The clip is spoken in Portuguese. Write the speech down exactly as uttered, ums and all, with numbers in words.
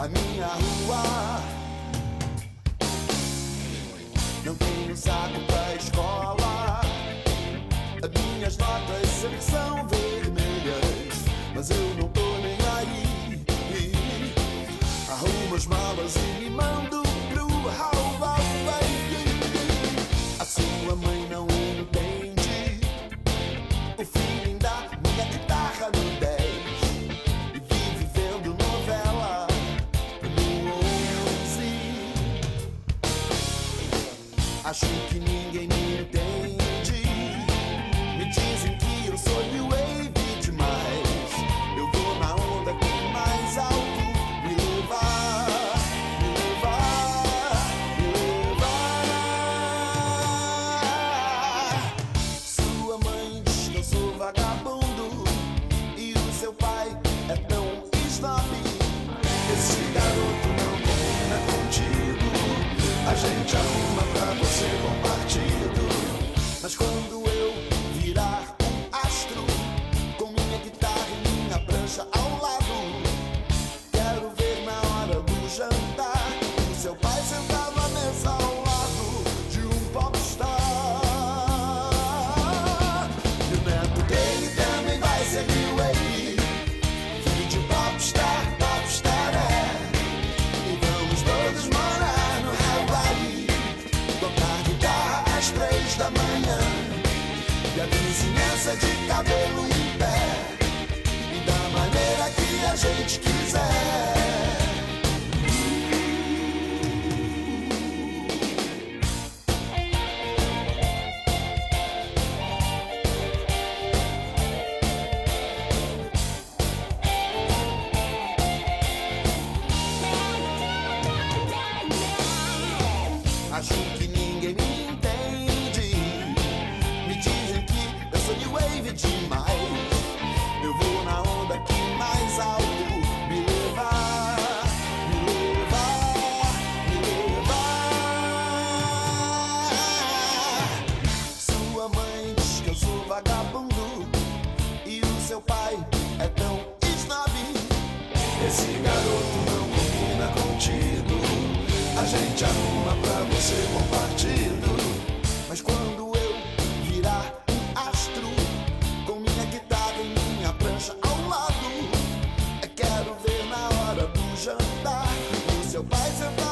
a minha rua. Não tenho saco pra escola, as minhas notas sempre são vermelhas, mas eu não tô nem aí. Arrumo as malas e me mando pro Hawaii. A sua mãe não entende o feeling da minha guitarra no dez e vive vendo novela no onze. Acho que ninguém me entende. Me dizem que eu sou new wave demais. Eu vou na onda que mais alto me levar, me levar, me levar. Sua mãe diz que eu sou vagabundo e o seu pai é tão snob. Esse garoto não combina contigo, a gente arruma pra você bom partido. Mas quando eu virar um astro, com minha guitarra e minha prancha ao lado, quero ver na hora do jantar o seu pai sentado à mesa ao lado de um popstar. E o neto dele também vai ser new wave, filho de popstar, popstar é. E vamos todos morar no Hawaii, tocar guitarra às três da manhã, e a vizinhança de cabelo em pé, e da maneira que a gente quiser. Acho que ninguém me entende. Me dizem que eu sou new wave demais. Eu vou na onda que mais alto me levar, me levar, me levar. Sua mãe diz que eu sou vagabundo e o seu pai é tão snob. Esse garoto não combina contigo, a gente arruma pra você bom partido. Mas quando eu virar um astro, com minha guitarra e minha prancha ao lado, eu quero ver na hora do jantar o seu pai sentar